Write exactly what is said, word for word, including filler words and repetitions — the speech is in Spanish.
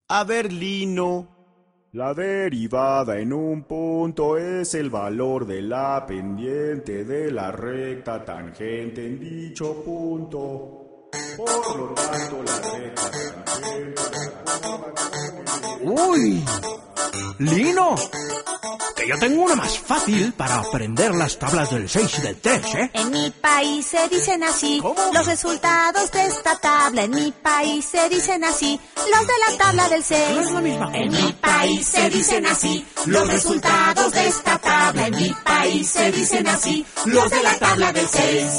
A ver, Lino. La derivada en un punto es el valor de la pendiente de la recta tangente en dicho punto. Por lo tanto, la recta tangente... ¡Uy! ¡Lino! Que yo tengo una más fácil para aprender las tablas del seis y del tres, ¿eh? En mi país se dicen así. ¿Cómo? Los resultados de esta tabla. En mi país se dicen así. Los de la tabla del seis. No es la misma. En mi país se dicen así. Los resultados de esta tabla. En mi país se dicen así. Los de la tabla del seis.